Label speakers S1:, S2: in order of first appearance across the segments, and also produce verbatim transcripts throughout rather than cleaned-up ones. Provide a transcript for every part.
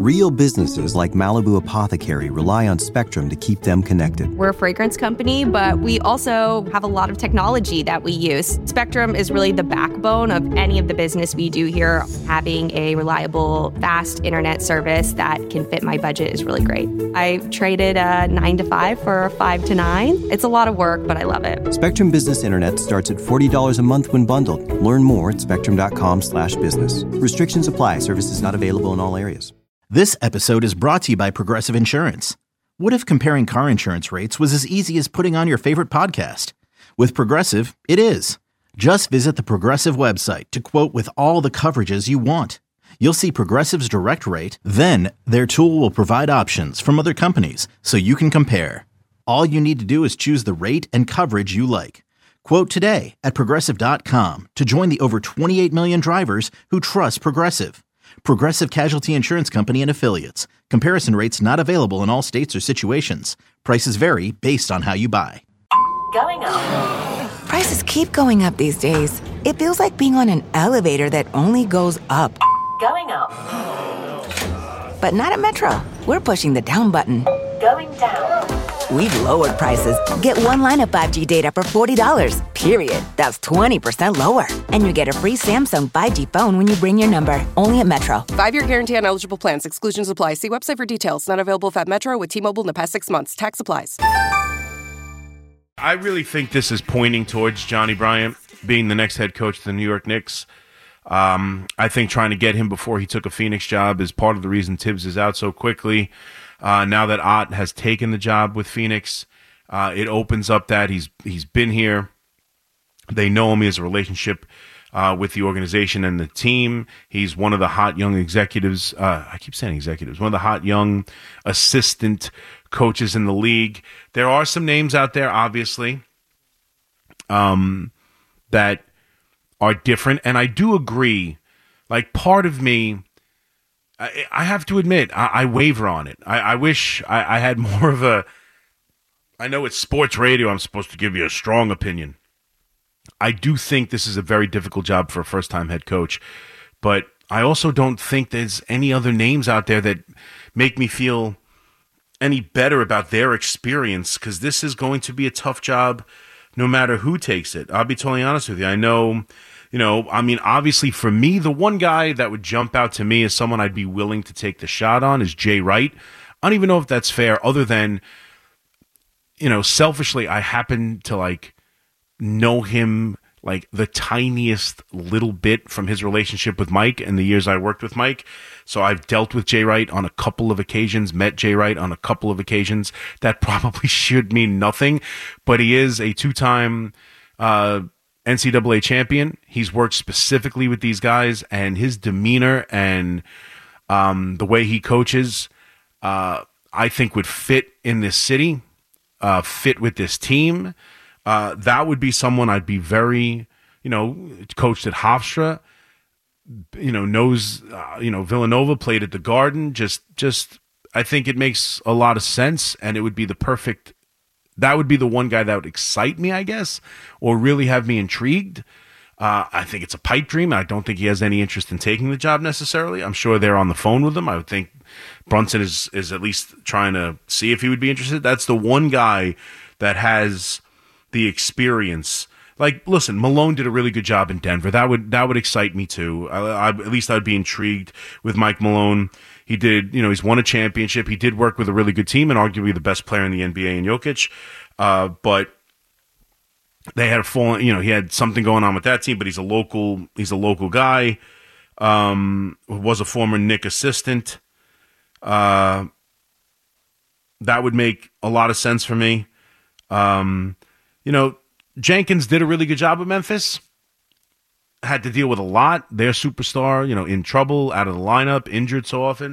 S1: Real businesses like Malibu Apothecary rely on Spectrum to keep them connected.
S2: We're a fragrance company, but we also have a lot of technology that we use. Spectrum is really the backbone of any of the business we do here. Having a reliable, fast internet service that can fit my budget is really great. I traded a nine to five for a five to nine. It's a lot of work, but I love it.
S1: Spectrum Business Internet starts at forty dollars a month when bundled. Learn more at spectrum.com slash business. Restrictions apply. Services not available in all areas.
S3: This episode is brought to you by Progressive Insurance. What if comparing car insurance rates was as easy as putting on your favorite podcast? With Progressive, it is. Just visit the Progressive website to quote with all the coverages you want. You'll see Progressive's direct rate, then their tool will provide options from other companies so you can compare. All you need to do is choose the rate and coverage you like. Quote today at progressive dot com to join the over twenty-eight million drivers who trust Progressive. Progressive Casualty Insurance Company and Affiliates. Comparison rates not available in all states or situations. Prices vary based on how you buy.
S4: Going up.
S5: Prices keep going up these days. It feels like being on an elevator that only goes up.
S4: Going up.
S5: But not at Metro. We're pushing the down button.
S4: Going down.
S5: We've lowered prices. Get one line of five G data for forty dollars, period. That's twenty percent lower. And you get a free Samsung five G phone when you bring your number. Only at Metro.
S6: Five-year guarantee on eligible plans. Exclusions apply. See website for details. Not available at Metro with T-Mobile in the past six months. Tax applies.
S7: I really think this is pointing towards Johnny Bryant being the next head coach of the New York Knicks. Um, I think trying to get him before he took a Phoenix job is part of the reason Tibbs is out so quickly. Uh, now that Ott has taken the job with Phoenix, uh, it opens up that he's he's been here. They know him. He has a relationship uh, with the organization and the team. He's one of the hot young executives. Uh, I keep saying executives. One of the hot young assistant coaches in the league. There are some names out there, obviously, um, that are different. And I do agree. Like, part of me, I, I have to admit, I, I waver on it. I, I wish I, I had more of a, I know it's sports radio, I'm supposed to give you a strong opinion. I do think this is a very difficult job for a first-time head coach, but I also don't think there's any other names out there that make me feel any better about their experience, because this is going to be a tough job no matter who takes it. I'll be totally honest with you. I know... You know, I mean, obviously for me, the one guy that would jump out to me as someone I'd be willing to take the shot on is Jay Wright. I don't even know if that's fair, other than, you know, selfishly, I happen to, like, know him, like, the tiniest little bit from his relationship with Mike and the years I worked with Mike. So I've dealt with Jay Wright on a couple of occasions, met Jay Wright on a couple of occasions. That probably should mean nothing, but he is a two-time uh N C double A champion. He's worked specifically with these guys, and his demeanor and um, the way he coaches, uh, I think would fit in this city, uh, fit with this team. Uh, that would be someone I'd be very, you know, coached at Hofstra, you know, knows, uh, you know, Villanova, played at the Garden. Just, just, I think it makes a lot of sense, and it would be the perfect. That would be the one guy that would excite me, I guess, or really have me intrigued. Uh, I think it's a pipe dream. I don't think he has any interest in taking the job necessarily. I'm sure they're on the phone with him. I would think Brunson is is at least trying to see if he would be interested. That's the one guy that has the experience. Like, listen, Malone did a really good job in Denver. That would that would excite me too. I, I, at least I'd be intrigued with Mike Malone. He did, you know, he's won a championship. He did work with a really good team and arguably the best player in the N B A in Jokic. Uh, but they had a full, you know, he had something going on with that team. But he's a local, he's a local guy. Um, was a former Knick assistant. Uh, that would make a lot of sense for me. Um, you know, Jenkins did a really good job with Memphis. Had to deal with a lot. Their superstar, you know, in trouble, out of the lineup, injured so often.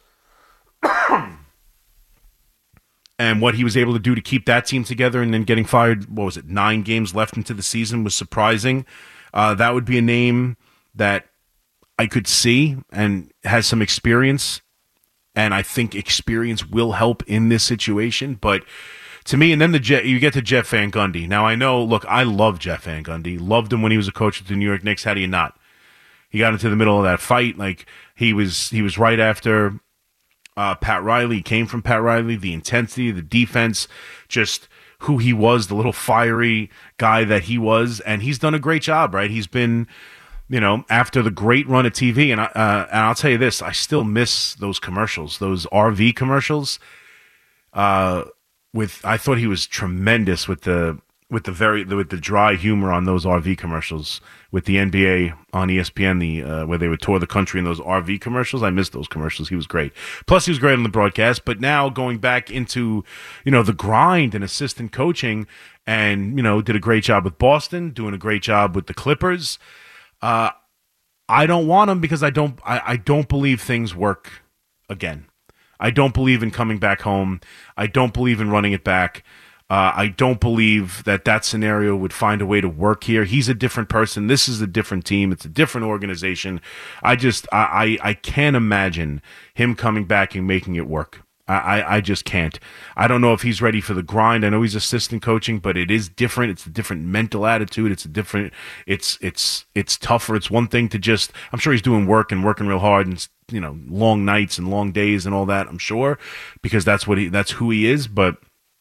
S7: And what he was able to do to keep that team together and then getting fired, what was it, nine games left into the season was surprising. Uh, that would be a name that I could see and has some experience. And I think experience will help in this situation. But to me, and then the Jeff, you get to Jeff Van Gundy. Now, I know, look, I love Jeff Van Gundy. Loved him when he was a coach with the New York Knicks. How do you not? He got into the middle of that fight. Like, he was he was right after uh, Pat Riley. He came from Pat Riley. The intensity, the defense, just who he was, the little fiery guy that he was, and he's done a great job, right? He's been, you know, after the great run of T V, and, I, uh, and I'll tell you this, I still miss those commercials, those R V commercials. Uh, with I thought he was tremendous with the with the very with the dry humor on those R V commercials with the N B A on E S P N, the uh, where they would tour the country in those R V commercials. I missed those commercials. He was great. Plus, he was great on the broadcast. But now going back into, you know, the grind and assistant coaching, and, you know, did a great job with Boston, doing a great job with the Clippers. Uh, I don't want him because I don't I, I don't believe things work again. I don't believe in coming back home. I don't believe in running it back. Uh, I don't believe that that scenario would find a way to work here. He's a different person. This is a different team. It's a different organization. I just, I, I, I can't imagine him coming back and making it work. I, I, I just can't. I don't know if he's ready for the grind. I know he's assistant coaching, but it is different. It's a different mental attitude. It's a different, it's, it's, it's tougher. It's one thing to just, I'm sure he's doing work and working real hard and, you know, long nights and long days and all that, I'm sure, because that's what he, that's who he is. But,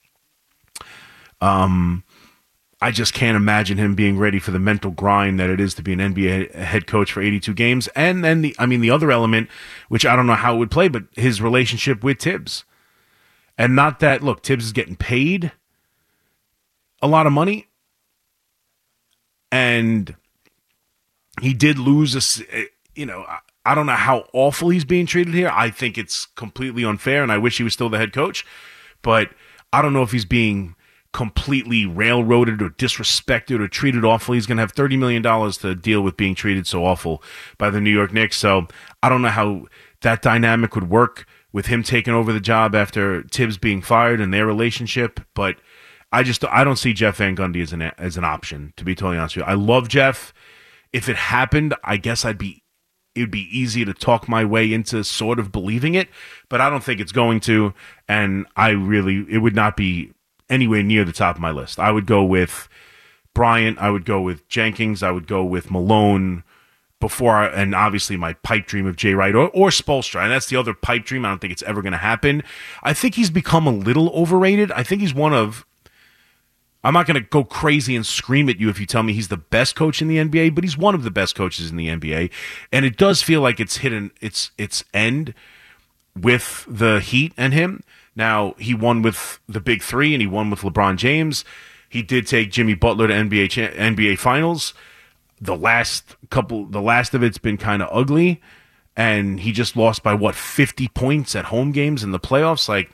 S7: Um, I just can't imagine him being ready for the mental grind that it is to be an N B A head coach for eighty-two games. And then the, I mean, the other element, which I don't know how it would play, but his relationship with Tibbs. And not that, look, Tibbs is getting paid a lot of money. And he did lose a, you know, I don't know how awful he's being treated here. I think it's completely unfair, and I wish he was still the head coach. But I don't know if he's being completely railroaded or disrespected or treated awfully. He's going to have thirty million dollars to deal with being treated so awful by the New York Knicks. So I don't know how that dynamic would work with him taking over the job after Tibbs being fired and their relationship. But I just, I don't see Jeff Van Gundy as an, as an option, to be totally honest with you. I love Jeff. If it happened, I guess I'd be, it would be easy to talk my way into sort of believing it, but I don't think it's going to. And I really, it would not be anywhere near the top of my list. I would go with Bryant. I would go with Jenkins. I would go with Malone before, I, and obviously my pipe dream of Jay Wright or, or Spoelstra. And that's the other pipe dream. I don't think it's ever going to happen. I think he's become a little overrated. I think he's one of, I'm not going to go crazy and scream at you if you tell me he's the best coach in the N B A, but he's one of the best coaches in the N B A. And it does feel like it's hit an, its, its end with the Heat and him. Now, he won with the big three, and he won with LeBron James. He did take Jimmy Butler to N B A N B A Finals. The last couple, the last of it's been kind of ugly, and he just lost by, what, fifty points at home games in the playoffs? Like,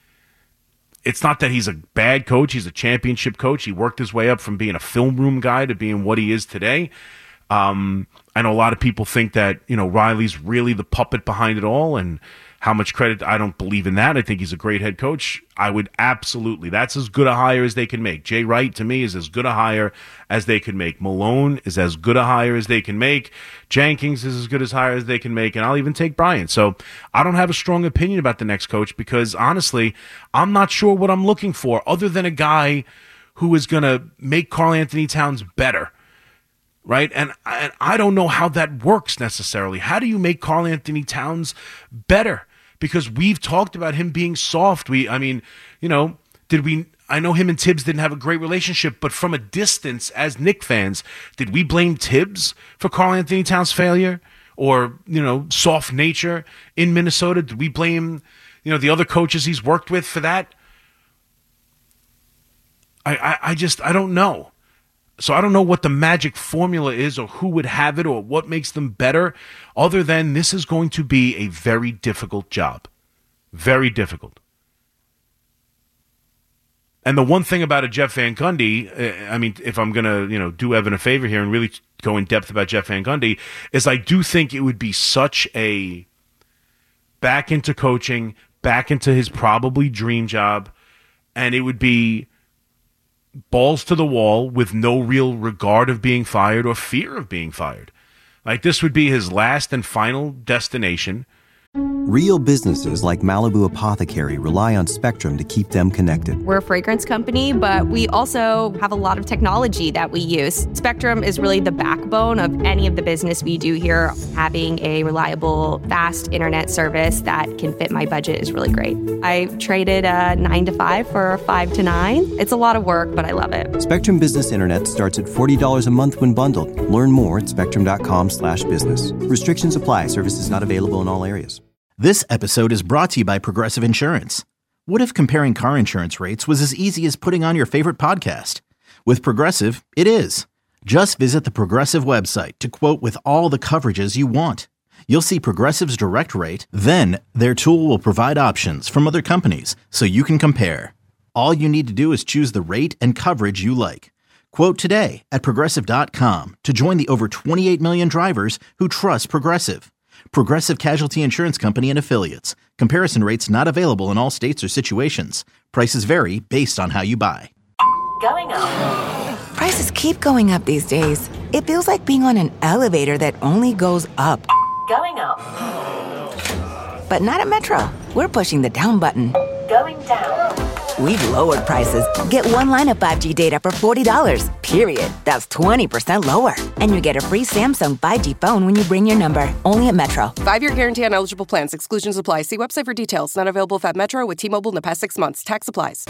S7: it's not that he's a bad coach. He's a championship coach. He worked his way up from being a film room guy to being what he is today. Um, I know a lot of people think that, you know, Riley's really the puppet behind it all, and how much credit, I don't believe in that. I think he's a great head coach. I would absolutely, that's as good a hire as they can make. Jay Wright, to me, is as good a hire as they can make. Malone is as good a hire as they can make. Jenkins is as good a hire as they can make, and I'll even take Bryant. So I don't have a strong opinion about the next coach because, honestly, I'm not sure what I'm looking for other than a guy who is going to make Karl Anthony Towns better. Right? And, and I don't know how that works necessarily. How do you make Karl Anthony Towns better? Because we've talked about him being soft. We, I mean, you know, did we, I know him and Tibbs didn't have a great relationship, but from a distance as Knicks fans, did we blame Tibbs for Karl Anthony Towns' failure or, you know, soft nature in Minnesota? Did we blame, you know, the other coaches he's worked with for that? I, I, I just, I don't know. So I don't know what the magic formula is or who would have it or what makes them better, other than this is going to be a very difficult job. Very difficult. And the one thing about a Jeff Van Gundy, I mean, if I'm going to, you know, do Evan a favor here and really go in depth about Jeff Van Gundy, is I do think it would be such a back into coaching, back into his probably dream job, and it would be balls to the wall with no real regard of being fired or fear of being fired. Like, this would be his last and final destination.
S1: Real businesses like Malibu Apothecary rely on Spectrum to keep them connected.
S2: We're a fragrance company, but we also have a lot of technology that we use. Spectrum is really the backbone of any of the business we do here. Having a reliable, fast internet service that can fit my budget is really great. I traded a nine to five for a five to nine. It's a lot of work, but I love it.
S1: Spectrum Business Internet starts at forty dollars a month when bundled. Learn more at spectrum.com slash business. Restrictions apply. Services not available in all areas.
S3: This episode is brought to you by Progressive Insurance. What if comparing car insurance rates was as easy as putting on your favorite podcast? With Progressive, it is. Just visit the Progressive website to quote with all the coverages you want. You'll see Progressive's direct rate, then their tool will provide options from other companies so you can compare. All you need to do is choose the rate and coverage you like. Quote today at progressive dot com to join the over twenty-eight million drivers who trust Progressive. Progressive Casualty Insurance Company and Affiliates. Comparison rates not available in all states or situations. Prices vary based on how you buy.
S4: Going up.
S5: Prices keep going up these days. It feels like being on an elevator that only goes up.
S4: Going up.
S5: But not at Metro. We're pushing the down button.
S4: Going down.
S5: We've lowered prices. Get one line of five G data for forty dollars, period. That's twenty percent lower. And you get a free Samsung five G phone when you bring your number. Only at Metro.
S6: Five-year guarantee on eligible plans. Exclusions apply. See website for details. Not available at Metro with T-Mobile in the past six months. Tax applies.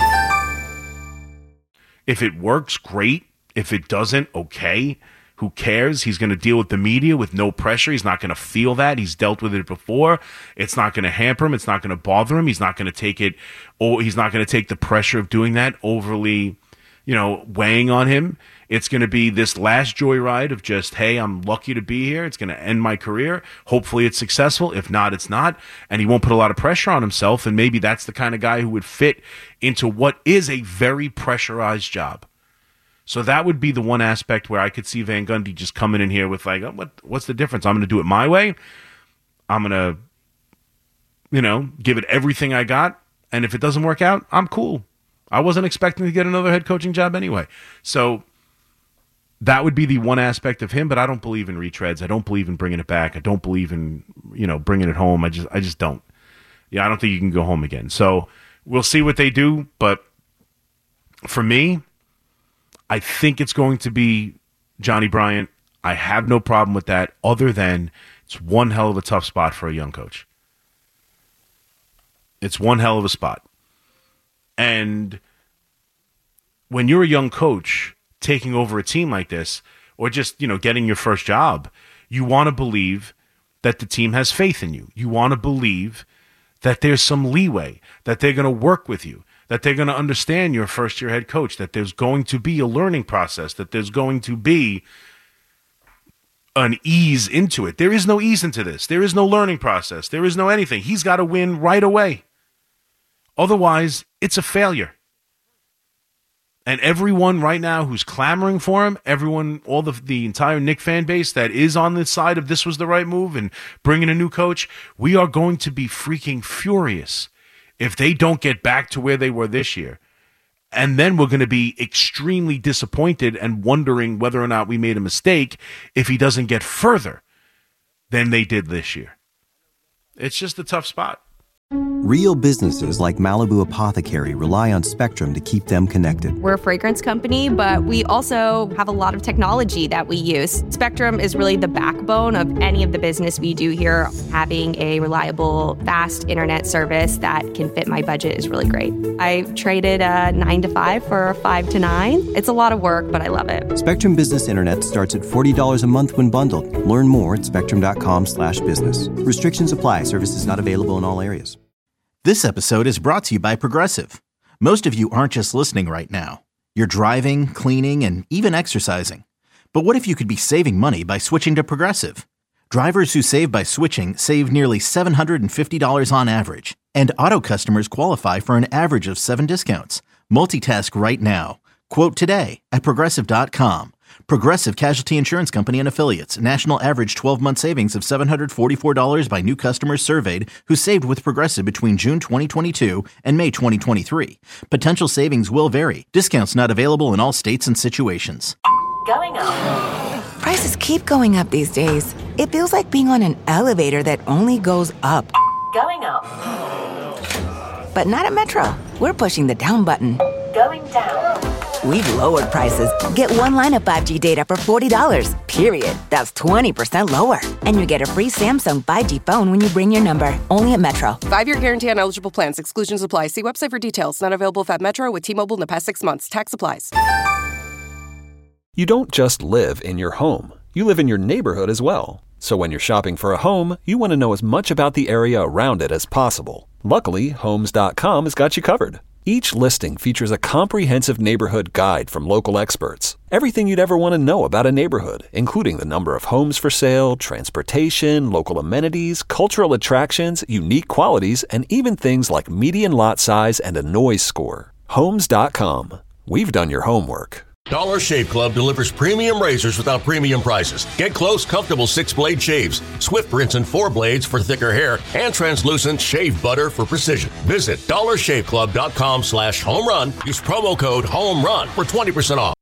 S7: If it works, great. If it doesn't, okay. Who cares? He's going to deal with the media with no pressure. He's not going to feel that. He's dealt with it before. It's not going to hamper him. It's not going to bother him. He's not going to take it, or he's not going to take the pressure of doing that overly, you know, weighing on him. It's going to be this last joyride of just, hey, I'm lucky to be here. It's going to end my career. Hopefully it's successful. If not, it's not. And he won't put a lot of pressure on himself. And maybe that's the kind of guy who would fit into what is a very pressurized job. So that would be the one aspect where I could see Van Gundy just coming in here with like, oh, what what's the difference? I'm going to do it my way. I'm going to, you know, give it everything I got. And if it doesn't work out, I'm cool. I wasn't expecting to get another head coaching job anyway. So that would be the one aspect of him, but I don't believe in retreads. I don't believe in bringing it back. I don't believe in, you know, bringing it home. I just I just don't. Yeah, I don't think you can go home again. So we'll see what they do. But for me, I think it's going to be Johnny Bryant. I have no problem with that, other than it's one hell of a tough spot for a young coach. It's one hell of a spot. And when you're a young coach taking over a team like this, or just, you know, getting your first job, you want to believe that the team has faith in you. You want to believe that there's some leeway, that they're going to work with you, that they're going to understand your first-year head coach, that there's going to be a learning process, that there's going to be an ease into it. There is no ease into this. There is no learning process. There is no anything. He's got to win right away. Otherwise, it's a failure. And everyone right now who's clamoring for him, everyone, all the the entire Knick fan base that is on the side of this was the right move and bringing a new coach, we are going to be freaking furious if they don't get back to where they were this year. And then we're going to be extremely disappointed and wondering whether or not we made a mistake if he doesn't get further than they did this year. It's just a tough spot.
S1: Real businesses like Malibu Apothecary rely on Spectrum to keep them connected.
S2: We're a fragrance company, but we also have a lot of technology that we use. Spectrum is really the backbone of any of the business we do here. Having a reliable, fast internet service that can fit my budget is really great. I traded a nine to five for a five to nine. It's a lot of work, but I love it.
S1: Spectrum Business Internet starts at forty dollars a month when bundled. Learn more at spectrum.com slash business. Restrictions apply. Services not available in all areas.
S3: This episode is brought to you by Progressive. Most of you aren't just listening right now. You're driving, cleaning, and even exercising. But what if you could be saving money by switching to Progressive? Drivers who save by switching save nearly seven hundred fifty dollars on average. And auto customers qualify for an average of seven discounts. Multitask right now. Quote today at progressive dot com. Progressive Casualty Insurance Company and Affiliates. National average twelve-month savings of seven hundred forty-four dollars by new customers surveyed who saved with Progressive between June twenty twenty-two and May twenty twenty-three. Potential savings will vary. Discounts not available in all states and situations.
S4: Going up.
S5: Prices keep going up these days. It feels like being on an elevator that only goes up.
S4: Going up.
S5: But not at Metro. We're pushing the down button.
S4: Going down.
S5: We've lowered prices. Get one line of five G data for forty dollars, period. That's twenty percent lower. And you get a free Samsung five G phone when you bring your number. Only at Metro.
S6: Five-year guarantee on eligible plans. Exclusions apply. See website for details. Not available at Metro with T-Mobile in the past six months. Tax applies.
S8: You don't just live in your home. You live in your neighborhood as well. So when you're shopping for a home, you want to know as much about the area around it as possible. Luckily, Homes dot com has got you covered. Each listing features a comprehensive neighborhood guide from local experts. Everything you'd ever want to know about a neighborhood, including the number of homes for sale, transportation, local amenities, cultural attractions, unique qualities, and even things like median lot size and a noise score. Homes dot com. We've done your homework.
S9: Dollar Shave Club delivers premium razors without premium prices. Get close, comfortable six-blade shaves, Swift rinse and four blades for thicker hair, and translucent shave butter for precision. Visit dollar shave club dot com slash home run. Use promo code HOME RUN for twenty percent off.